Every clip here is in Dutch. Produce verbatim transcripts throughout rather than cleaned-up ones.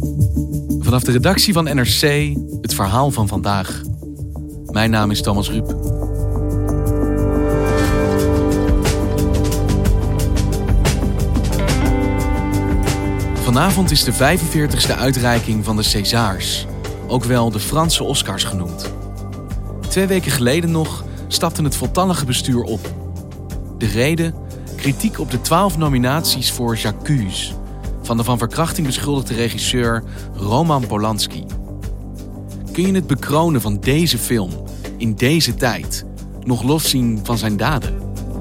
Vanaf de redactie van N R C, het verhaal van vandaag. Mijn naam is Thomas Ruip. Vanavond is de vijfenveertigste uitreiking van de Césars, ook wel de Franse Oscars genoemd. Twee weken geleden nog stapte het voltallige bestuur op. De reden? Kritiek op de twaalf nominaties voor J'accuse van de van verkrachting beschuldigde regisseur Roman Polanski. Kun je het bekronen van deze film in deze tijd nog loszien van zijn daden?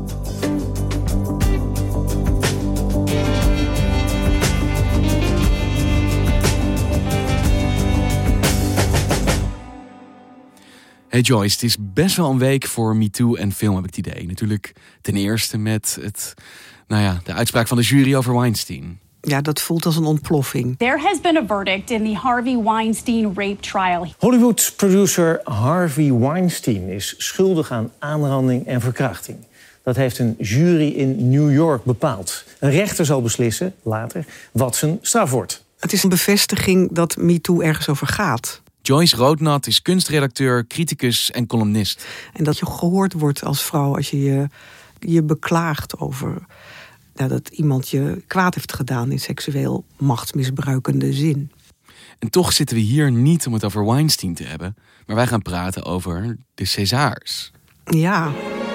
Hey Joyce, het is best wel een week voor MeToo en film, heb ik het idee. Natuurlijk ten eerste met het, nou ja, de uitspraak van de jury over Weinstein. Ja, dat voelt als een ontploffing. There has been a verdict in the Harvey Weinstein rape trial. Hollywood-producer Harvey Weinstein is schuldig aan aanranding en verkrachting. Dat heeft een jury in New York bepaald. Een rechter zal beslissen, later, wat zijn straf wordt. Het is een bevestiging dat MeToo ergens over gaat. Joyce Roodnat is kunstredacteur, criticus en columnist. En dat je gehoord wordt als vrouw als je je, je beklaagt over nou, dat iemand je kwaad heeft gedaan in seksueel machtsmisbruikende zin. En toch zitten we hier niet om het over Weinstein te hebben, maar wij gaan praten over de Césars. Ja.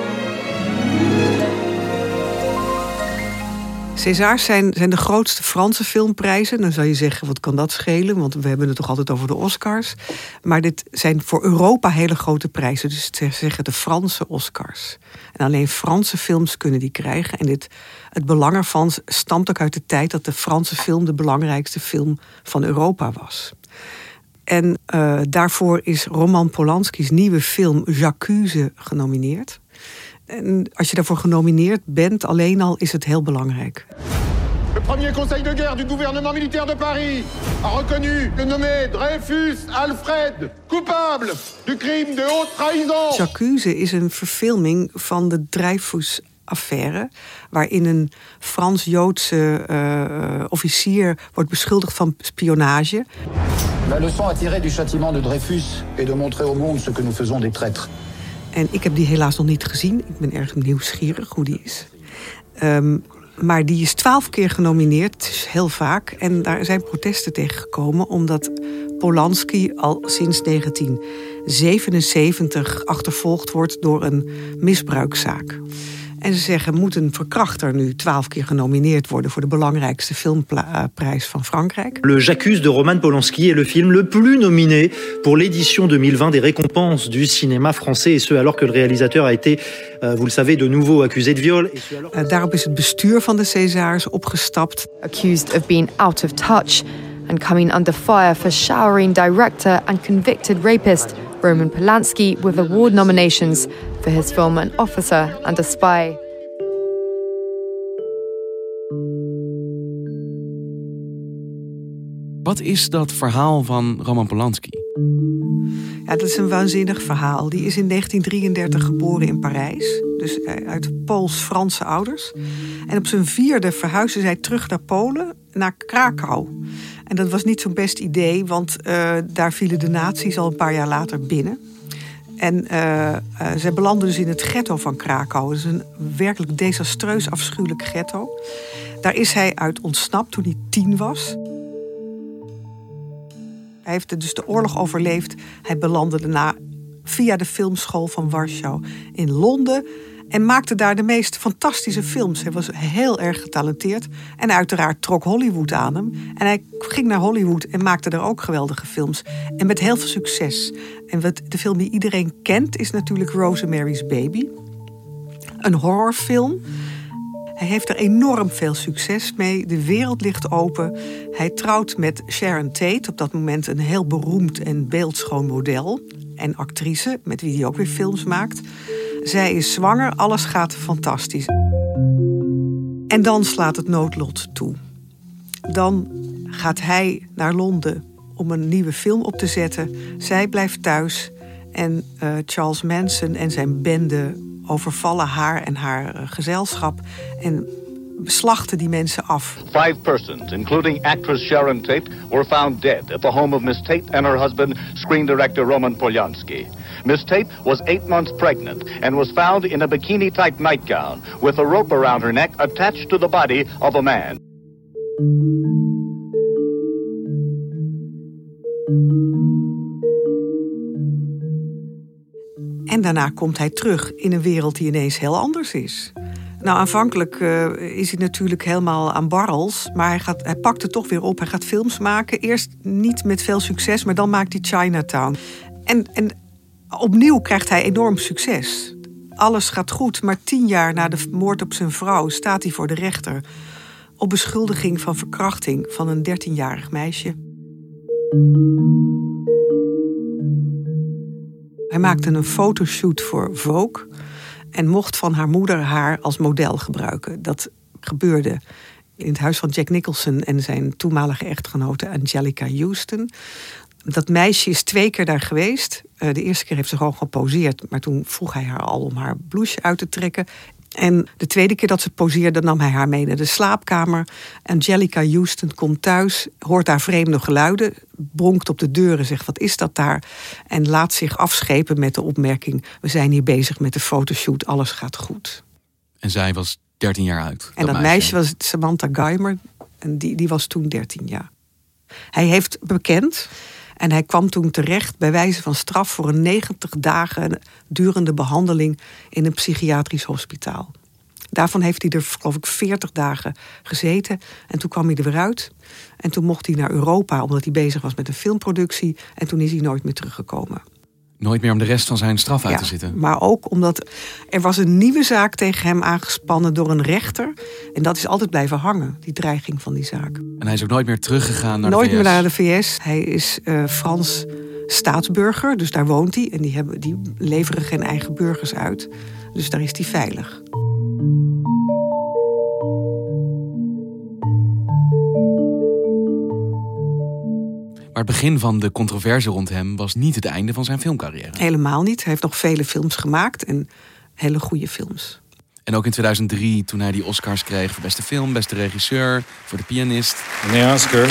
Césars zijn, zijn de grootste Franse filmprijzen. Dan zou je zeggen, wat kan dat schelen? Want we hebben het toch altijd over de Oscars. Maar dit zijn voor Europa hele grote prijzen. Dus ze zeggen de Franse Oscars. En alleen Franse films kunnen die krijgen. En dit, het belang ervan stamt ook uit de tijd dat de Franse film de belangrijkste film van Europa was. En uh, daarvoor is Roman Polanski's nieuwe film J'accuse genomineerd. En als je daarvoor genomineerd bent, alleen al is het heel belangrijk. Le premier conseil de guerre du gouvernement militaire de Paris a reconnu le nommé Dreyfus Alfred coupable du crime de haute trahison. J'accuse is een verfilming van de Dreyfus-affaire, waarin een Frans-Joodse uh, officier wordt beschuldigd van spionage. La leçon à tirer du châtiment de Dreyfus est de montrer au monde ce que nous faisons des traîtres. En ik heb die helaas nog niet gezien. Ik ben erg nieuwsgierig hoe die is. Um, maar die is twaalf keer genomineerd, dus heel vaak. En daar zijn protesten tegen gekomen, omdat Polanski al sinds negentien zevenenzeventig achtervolgd wordt door een misbruikzaak. En ze zeggen, moet een verkrachter nu twaalf keer genomineerd worden voor de belangrijkste filmprijs van Frankrijk? Le J'accuse de Roman Polanski est le film le plus nominé pour l'édition deux mille vingt des récompenses du cinéma français. Et ce, alors que le réalisateur a été, uh, vous le savez, de nouveau accusé de viol. Uh, daarop is het bestuur van de Césars opgestapt. Accused of being out of touch and coming under fire for showering director and convicted rapist Roman Polanski with award nominations for his film An Officer and a Spy. Wat is dat verhaal van Roman Polanski? Ja, dat is een waanzinnig verhaal. Die is in negentien drieëndertig geboren in Parijs. Dus uit Pools-Franse ouders. En op zijn vierde verhuisde zij terug naar Polen, naar Krakau. En dat was niet zo'n best idee, want uh, daar vielen de nazi's al een paar jaar later binnen. En uh, uh, zij belanden dus in het ghetto van Krakau. Dat is een werkelijk desastreus afschuwelijk ghetto. Daar is hij uit ontsnapt toen hij tien was. Hij heeft dus de oorlog overleefd. Hij belandde daarna via de filmschool van Warschau in Londen en maakte daar de meest fantastische films. Hij was heel erg getalenteerd. En uiteraard trok Hollywood aan hem. En hij ging naar Hollywood en maakte daar ook geweldige films. En met heel veel succes. En wat de film die iedereen kent is natuurlijk Rosemary's Baby. Een horrorfilm. Hij heeft er enorm veel succes mee. De wereld ligt open. Hij trouwt met Sharon Tate, op dat moment een heel beroemd en beeldschoon model. En actrice, met wie hij ook weer films maakt. Zij is zwanger, alles gaat fantastisch. En dan slaat het noodlot toe. Dan gaat hij naar Londen om een nieuwe film op te zetten. Zij blijft thuis en uh, Charles Manson en zijn bende overvallen haar en haar uh, gezelschap. En slachten die mensen af. Five persons, including actress Sharon Tate, were found dead at the home of Miss Tate and her husband, screen director Roman Polanski. Miss Tate was eight months pregnant and was found in a bikini-type nightgown with a rope around her neck attached to the body of a man. En daarna komt hij terug in een wereld die ineens heel anders is. Nou, aanvankelijk uh, is hij natuurlijk helemaal aan barrels. Maar hij, gaat, hij pakt het toch weer op. Hij gaat films maken. Eerst niet met veel succes, maar dan maakt hij Chinatown. En, en opnieuw krijgt hij enorm succes. Alles gaat goed, maar tien jaar na de moord op zijn vrouw staat hij voor de rechter op beschuldiging van verkrachting van een dertienjarig meisje. Hij maakte een fotoshoot voor Vogue en mocht van haar moeder haar als model gebruiken. Dat gebeurde in het huis van Jack Nicholson en zijn toenmalige echtgenote Angelica Houston. Dat meisje is twee keer daar geweest. De eerste keer heeft ze gewoon geposeerd, maar toen vroeg hij haar al om haar blouse uit te trekken. En de tweede keer dat ze poseerde, nam hij haar mee naar de slaapkamer. Angelica Houston komt thuis, hoort daar vreemde geluiden, bronkt op de deur en zegt: wat is dat daar? En laat zich afschepen met de opmerking: we zijn hier bezig met de fotoshoot, alles gaat goed. En zij was dertien jaar oud. En dat, dat meisje was Samantha Geimer en die, die was toen dertien jaar. Hij heeft bekend en hij kwam toen terecht bij wijze van straf voor een negentig dagen durende behandeling in een psychiatrisch hospitaal. Daarvan heeft hij er, geloof ik, veertig dagen gezeten. En toen kwam hij er weer uit. En toen mocht hij naar Europa, omdat hij bezig was met een filmproductie. En toen is hij nooit meer teruggekomen. Nooit meer om de rest van zijn straf uit ja, te zitten. Maar ook omdat er was een nieuwe zaak tegen hem aangespannen door een rechter. En dat is altijd blijven hangen, die dreiging van die zaak. En hij is ook nooit meer teruggegaan naar nooit de V S? Nooit meer naar de V S. Hij is uh, Frans staatsburger, dus daar woont hij. En die, hebben, die leveren geen eigen burgers uit. Dus daar is hij veilig. Maar het begin van de controverse rond hem was niet het einde van zijn filmcarrière. Helemaal niet. Hij heeft nog vele films gemaakt en hele goede films. En ook in tweeduizend drie, toen hij die Oscars kreeg voor beste film, beste regisseur, voor de pianist. En de Oscar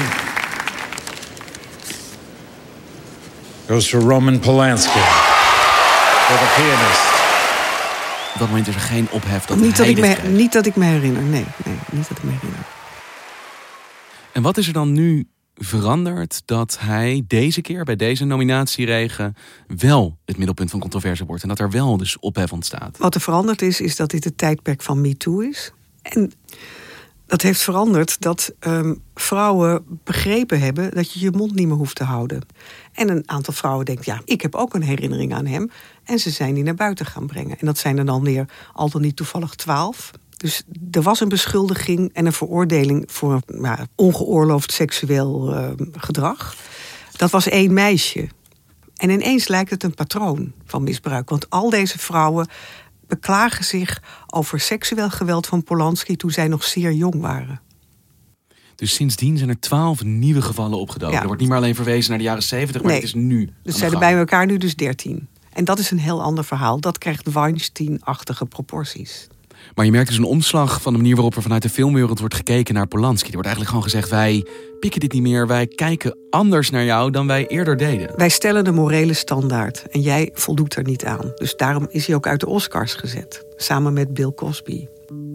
goes to Roman Polanski voor de pianist. Op dat moment is er geen ophef dat niet hij dat ik dit me, kreeg. Niet dat ik me herinner, nee, nee. Niet dat ik me herinner. En wat is er dan nu veranderd dat hij deze keer bij deze nominatieregen wel het middelpunt van controverse wordt en dat er wel dus ophef ontstaat? Wat er veranderd is, is dat dit het tijdperk van MeToo is. En dat heeft veranderd dat um, vrouwen begrepen hebben dat je je mond niet meer hoeft te houden. En een aantal vrouwen denkt, ja, ik heb ook een herinnering aan hem. En ze zijn die naar buiten gaan brengen. En dat zijn er dan weer al dan niet toevallig twaalf. Dus er was een beschuldiging en een veroordeling voor nou, ongeoorloofd seksueel uh, gedrag. Dat was één meisje. En ineens lijkt het een patroon van misbruik. Want al deze vrouwen beklagen zich over seksueel geweld van Polanski toen zij nog zeer jong waren. Dus sindsdien zijn er twaalf nieuwe gevallen opgedoken. Ja. Er wordt niet meer alleen verwezen naar de jaren zeventig, maar nee, het is nu. Dus zijn er bij elkaar nu dus dertien. En dat is een heel ander verhaal. Dat krijgt Weinstein-achtige proporties. Maar je merkt dus een omslag van de manier waarop er vanuit de filmwereld wordt gekeken naar Polanski. Er wordt eigenlijk gewoon gezegd, wij pikken dit niet meer. Wij kijken anders naar jou dan wij eerder deden. Wij stellen de morele standaard en jij voldoet er niet aan. Dus daarom is hij ook uit de Oscars gezet. Samen met Bill Cosby.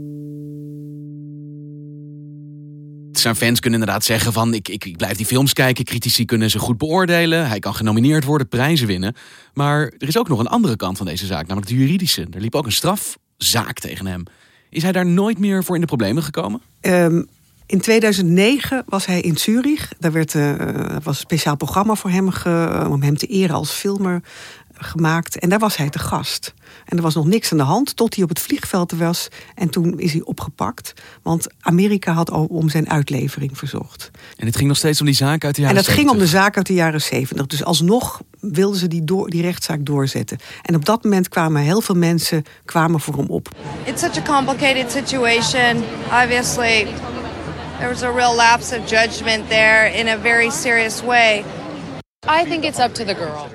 Zijn fans kunnen inderdaad zeggen van, ik, ik, ik blijf die films kijken. Critici kunnen ze goed beoordelen. Hij kan genomineerd worden, prijzen winnen. Maar er is ook nog een andere kant van deze zaak, namelijk de juridische. Er liep ook een strafzaak tegen hem. Is hij daar nooit meer voor in de problemen gekomen? Um, in tweeduizend negen was hij in Zurich. Daar werd, uh, was een speciaal programma voor hem ge, om hem te eren als filmer gemaakt. En daar was hij te gast. En er was nog niks aan de hand tot hij op het vliegveld was. En toen is hij opgepakt. Want Amerika had al om zijn uitlevering verzocht. En het ging nog steeds om die zaak uit de jaren zeventig. En dat zeventig. ging om de zaak uit de jaren zeventig. Dus alsnog wilden ze die, door, die rechtszaak doorzetten. En op dat moment kwamen heel veel mensen kwamen voor hem op. It's such a complicated situation. Obviously, there was a real lapse of judgment there in a very serious way. I think it's up to the girl.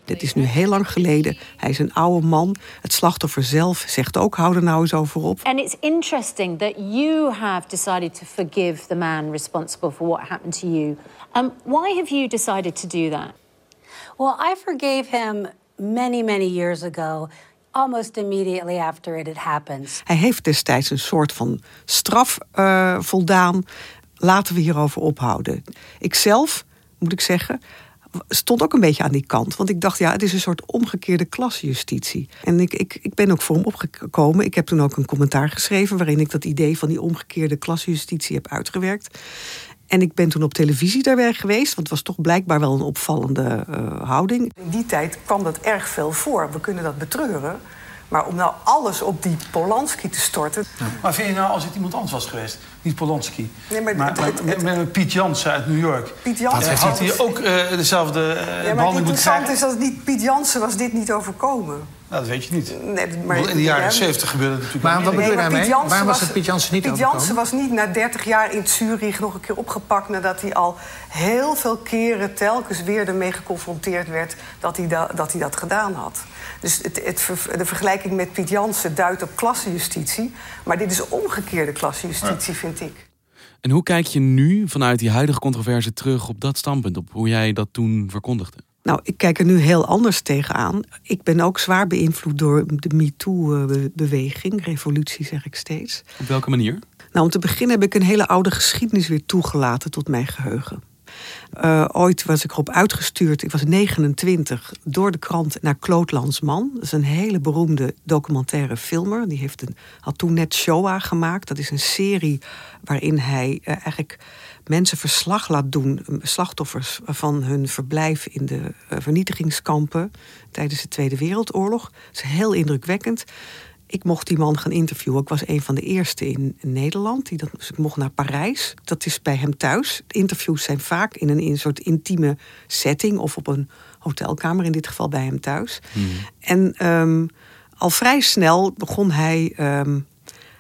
Dit is nu heel lang geleden. Hij is een oude man. Het slachtoffer zelf zegt ook, hou er nou eens over op. And it's interesting that you have decided to forgive the man responsible for what happened to you. Um, why have you decided to do that? Well, I forgave him many, many years ago, almost immediately after it had happened. Hij heeft destijds een soort van straf uh, voldaan. Laten we hierover ophouden. Ikzelf, moet ik zeggen, stond ook een beetje aan die kant. Want ik dacht, ja, het is een soort omgekeerde klasjustitie. En ik, ik, ik ben ook voor hem opgekomen. Ik heb toen ook een commentaar geschreven waarin ik dat idee van die omgekeerde klasjustitie heb uitgewerkt. En ik ben toen op televisie daarbij geweest, want het was toch blijkbaar wel een opvallende uh, houding. In die tijd kwam dat erg veel voor. We kunnen dat betreuren. Maar om nou alles op die Polanski te storten... Ja. Maar vind je nou, als het iemand anders was geweest, niet Polanski... Nee, maar maar, het, maar het, het, met, met Piet Jansen uit New York... Piet Jansen uh, had hij ook uh, dezelfde uh, ja, behandeling moeten krijgen? Interessant is dat het niet Piet Jansen was dit niet overkomen. Nou, dat weet je niet. Nee, maar, in de jaren ja, zeventig gebeurde het natuurlijk. Maar wat bedoel je daarmee? Waarom was het Piet Jansen niet Piet Jansen was niet na dertig jaar in Zurich nog een keer opgepakt... nadat hij al heel veel keren telkens weer ermee geconfronteerd werd... dat hij, da, dat, hij dat gedaan had. Dus het, het, de vergelijking met Piet Jansen duidt op klassenjustitie... maar dit is omgekeerde klassenjustitie, ja. vind ik. En hoe kijk je nu vanuit die huidige controverse terug op dat standpunt... op hoe jij dat toen verkondigde? Nou, ik kijk er nu heel anders tegenaan. Ik ben ook zwaar beïnvloed door de MeToo-beweging. Revolutie, zeg ik steeds. Op welke manier? Nou, om te beginnen heb ik een hele oude geschiedenis weer toegelaten tot mijn geheugen. Uh, ooit was ik erop uitgestuurd, ik was negenentwintig, door de krant naar Claude Lanzmann. Dat is een hele beroemde documentaire filmer. Die heeft een, had toen net Shoah gemaakt. Dat is een serie waarin hij uh, eigenlijk mensen verslag laat doen, slachtoffers van hun verblijf in de uh, vernietigingskampen tijdens de Tweede Wereldoorlog. Dat is heel indrukwekkend. Ik mocht die man gaan interviewen. Ik was een van de eerste in Nederland. Die dat, dus ik mocht naar Parijs. Dat is bij hem thuis. De interviews zijn vaak in een, in een soort intieme setting... of op een hotelkamer, in dit geval bij hem thuis. Hmm. En um, al vrij snel begon hij um,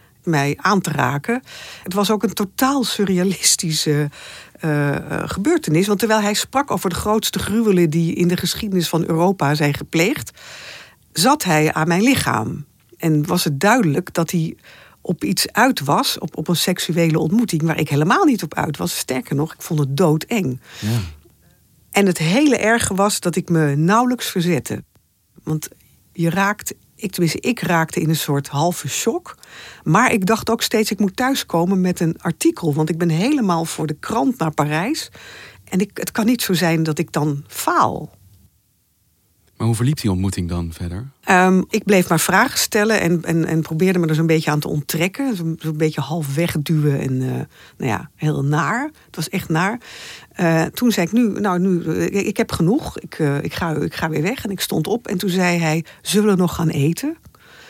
mij aan te raken. Het was ook een totaal surrealistische uh, uh, gebeurtenis. Want terwijl hij sprak over de grootste gruwelen... die in de geschiedenis van Europa zijn gepleegd... zat hij aan mijn lichaam. En was het duidelijk dat hij op iets uit was, op, op een seksuele ontmoeting... waar ik helemaal niet op uit was. Sterker nog, ik vond het doodeng. Ja. En het hele erge was dat ik me nauwelijks verzette. Want je raakt, ik, tenminste, ik raakte in een soort halve shock. Maar ik dacht ook steeds, ik moet thuiskomen met een artikel. Want ik ben helemaal voor de krant naar Parijs. En ik, het kan niet zo zijn dat ik dan faal. Maar hoe verliep die ontmoeting dan verder? Um, ik bleef maar vragen stellen en, en, en probeerde me er zo'n beetje aan te onttrekken. Zo'n, zo'n beetje half wegduwen en uh, nou ja, heel naar. Het was echt naar. Uh, toen zei ik, nu, nou, nu, ik, ik heb genoeg. Ik, uh, ik, ga, ik ga weer weg. En ik stond op en toen zei hij, zullen we nog gaan eten?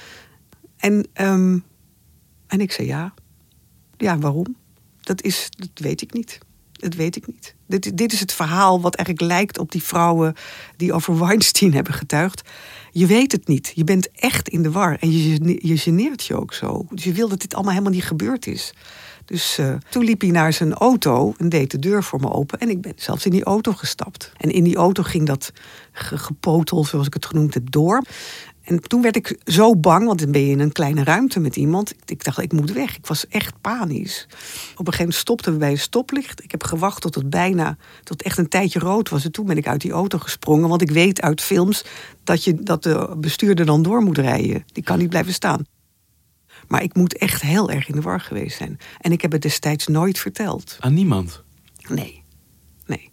En, um, en ik zei ja. Ja, waarom? Dat, is, dat weet ik niet. Dat weet ik niet. Dit, dit is het verhaal wat eigenlijk lijkt op die vrouwen die over Weinstein hebben getuigd. Je weet het niet. Je bent echt in de war. En je, je geneert je ook zo. Dus je wil dat dit allemaal helemaal niet gebeurd is. Dus uh, toen liep hij naar zijn auto en deed de deur voor me open. En ik ben zelfs in die auto gestapt. En in die auto ging dat gepotel, zoals ik het genoemd heb, door. En toen werd ik zo bang, want dan ben je in een kleine ruimte met iemand. Ik dacht, ik moet weg. Ik was echt panisch. Op een gegeven moment stopten we bij een stoplicht. Ik heb gewacht tot het bijna, tot het echt een tijdje rood was. En toen ben ik uit die auto gesprongen. Want ik weet uit films dat, je, dat de bestuurder dan door moet rijden. Die kan niet blijven staan. Maar ik moet echt heel erg in de war geweest zijn. En ik heb het destijds nooit verteld. Aan niemand? Nee. Nee.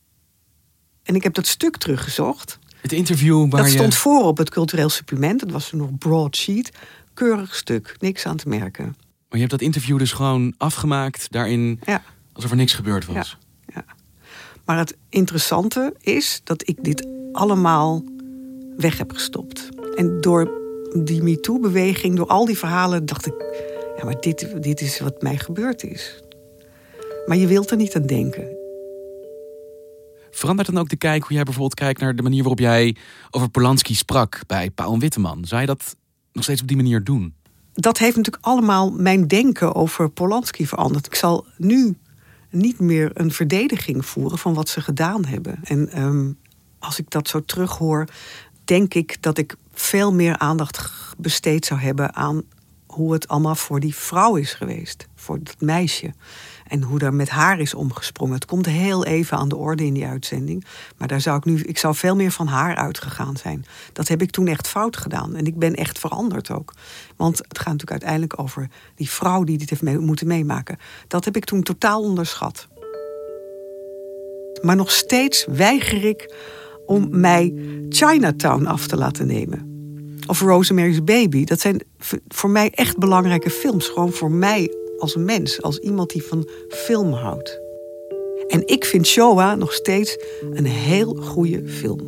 En ik heb dat stuk teruggezocht. Het interview waar dat stond je... voor op het cultureel supplement. Dat was nog broadsheet. Keurig stuk. Niks aan te merken. Maar je hebt dat interview dus gewoon afgemaakt. Daarin ja. alsof er niks gebeurd was. Ja. Ja. Maar het interessante is dat ik dit allemaal weg heb gestopt. En door die MeToo-beweging, door al die verhalen, dacht ik, ja, maar dit, dit is wat mij gebeurd is. Maar je wilt er niet aan denken. Verandert dan ook de kijk hoe jij bijvoorbeeld kijkt naar de manier waarop jij over Polanski sprak bij Pauw en Witteman? Zou je dat nog steeds op die manier doen? Dat heeft natuurlijk allemaal mijn denken over Polanski veranderd. Ik zal nu niet meer een verdediging voeren van wat ze gedaan hebben. En um, als ik dat zo terughoor, denk ik dat ik veel meer aandacht besteed zou hebben aan hoe het allemaal voor die vrouw is geweest. Voor dat meisje. En hoe daar met haar is omgesprongen. Het komt heel even aan de orde in die uitzending. Maar daar zou ik nu, ik zou veel meer van haar uitgegaan zijn. Dat heb ik toen echt fout gedaan. En ik ben echt veranderd ook. Want het gaat natuurlijk uiteindelijk over die vrouw die dit heeft mee, moeten meemaken. Dat heb ik toen totaal onderschat. Maar nog steeds weiger ik om mij Chinatown af te laten nemen. Of Rosemary's Baby. Dat zijn voor mij echt belangrijke films. Gewoon voor mij als een mens. Als iemand die van film houdt. En ik vind Shoah nog steeds een heel goede film.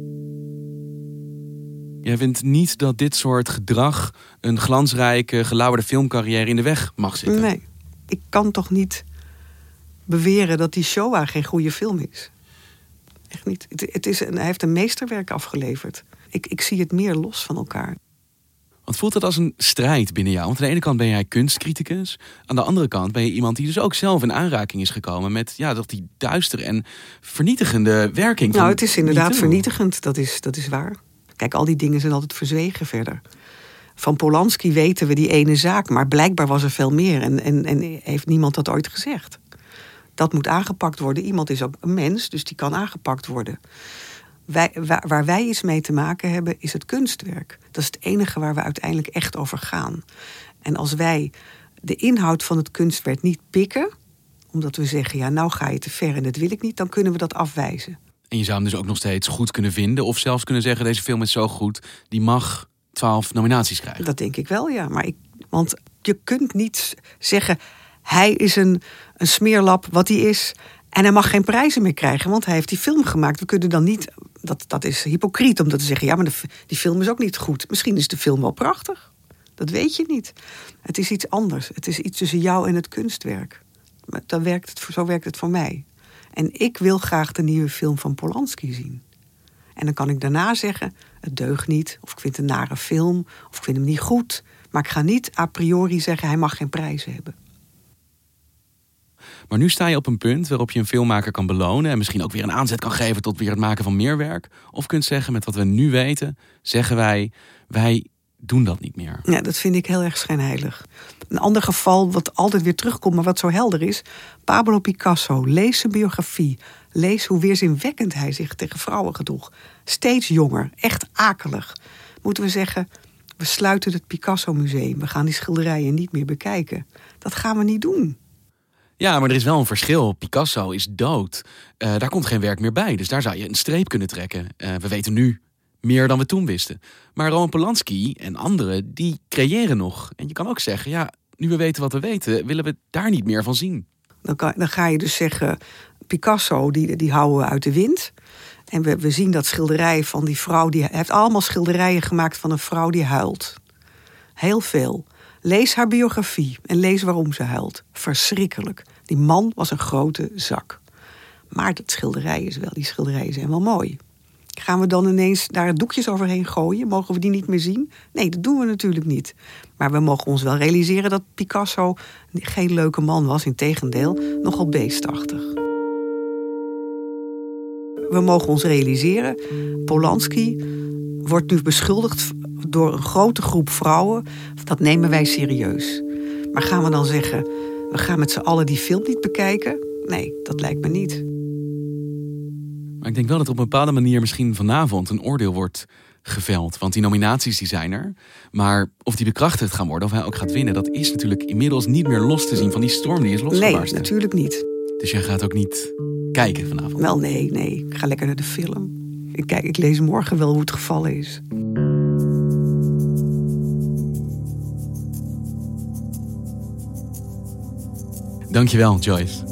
Jij vindt niet dat dit soort gedrag een glansrijke, gelauwerde filmcarrière in de weg mag zitten? Nee. Ik kan toch niet beweren dat die Shoah geen goede film is. Echt niet. Het, het is een, hij heeft een meesterwerk afgeleverd. Ik, ik zie het meer los van elkaar. Want voelt dat als een strijd binnen jou? Want aan de ene kant ben jij kunstcriticus. Aan de andere kant ben je iemand die dus ook zelf in aanraking is gekomen met ja, dat die duistere en vernietigende werking. Van nou, het is inderdaad MeToo. vernietigend. Dat is, dat is waar. Kijk, al die dingen zijn altijd verzwegen verder. Van Polanski weten we die ene zaak, maar blijkbaar was er veel meer. En, en, en heeft niemand dat ooit gezegd. Dat moet aangepakt worden. Iemand is ook een mens, dus die kan aangepakt worden. Wij, waar, waar wij iets mee te maken hebben, is het kunstwerk. Dat is het enige waar we uiteindelijk echt over gaan. En als wij de inhoud van het kunstwerk niet pikken, omdat we zeggen, ja, nou ga je te ver en dat wil ik niet, dan kunnen we dat afwijzen. En je zou hem dus ook nog steeds goed kunnen vinden, of zelfs kunnen zeggen, deze film is zo goed, die mag twaalf nominaties krijgen. Dat denk ik wel, ja. Maar ik, want je kunt niet zeggen, hij is een, een smeerlap wat hij is, en hij mag geen prijzen meer krijgen, want hij heeft die film gemaakt. We kunnen dan niet, dat, dat is hypocriet om dat te zeggen, ja, maar de, die film is ook niet goed. Misschien is de film wel prachtig. Dat weet je niet. Het is iets anders. Het is iets tussen jou en het kunstwerk. Dan werkt het, zo werkt het voor mij. En ik wil graag de nieuwe film van Polanski zien. En dan kan ik daarna zeggen, het deugt niet, of ik vind het een nare film, of ik vind hem niet goed. Maar ik ga niet a priori zeggen, hij mag geen prijzen hebben. Maar nu sta je op een punt waarop je een filmmaker kan belonen en misschien ook weer een aanzet kan geven tot weer het maken van meer werk. Of kunt zeggen, met wat we nu weten, zeggen wij, wij doen dat niet meer. Ja, dat vind ik heel erg schijnheilig. Een ander geval wat altijd weer terugkomt, maar wat zo helder is, Pablo Picasso. Lees zijn biografie. Lees hoe weerzinwekkend hij zich tegen vrouwen gedroeg. Steeds jonger, echt akelig. Moeten we zeggen, we sluiten het Picasso Museum. We gaan die schilderijen niet meer bekijken. Dat gaan we niet doen. Ja, maar er is wel een verschil. Picasso is dood. Uh, daar komt geen werk meer bij. Dus daar zou je een streep kunnen trekken. Uh, we weten nu meer dan we toen wisten. Maar Roman Polanski en anderen, die creëren nog. En je kan ook zeggen, ja, nu we weten wat we weten, willen we daar niet meer van zien. Dan, kan, dan ga je dus zeggen, Picasso, die, die houden we uit de wind. En we, we zien dat schilderij van die vrouw, die hij heeft allemaal schilderijen gemaakt van een vrouw die huilt. Heel veel. Lees haar biografie en lees waarom ze huilt. Verschrikkelijk. Die man was een grote zak. Maar dat schilderij is wel, die schilderijen zijn wel mooi. Gaan we dan ineens daar doekjes overheen gooien? Mogen we die niet meer zien? Nee, dat doen we natuurlijk niet. Maar we mogen ons wel realiseren dat Picasso geen leuke man was. Integendeel, nogal beestachtig. We mogen ons realiseren, Polanski wordt nu beschuldigd door een grote groep vrouwen. Dat nemen wij serieus. Maar gaan we dan zeggen, we gaan met z'n allen die film niet bekijken? Nee, dat lijkt me niet. Maar ik denk wel dat op een bepaalde manier misschien vanavond een oordeel wordt geveld. Want die nominaties die zijn er. Maar of die bekrachtigd gaan worden, of hij ook gaat winnen, dat is natuurlijk inmiddels niet meer los te zien van die storm die is losgebarsten. Nee, natuurlijk niet. Dus jij gaat ook niet kijken vanavond? Wel, nee, nee. Ik ga lekker naar de film. Ik, kijk, ik lees morgen wel hoe het gevallen is. Dankjewel, Joyce.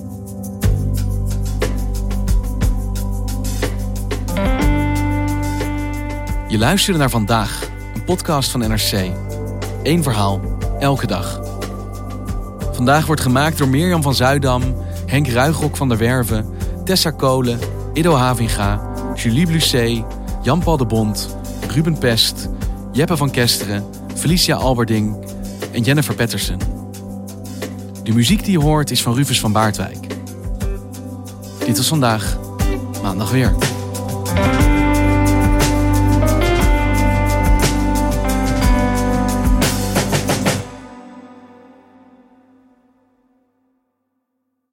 Je luisterde naar Vandaag, een podcast van N R C. Eén verhaal, elke dag. Vandaag wordt gemaakt door Mirjam van Zuidam, Henk Ruigrok van der Werven, Tessa Kolen, Ido Havinga, Julie Blusset, Jan-Paul de Bond, Ruben Pest, Jeppe van Kesteren, Felicia Alberding en Jennifer Patterson. De muziek die je hoort is van Rufus van Baardwijk. Dit was Vandaag, maandag weer.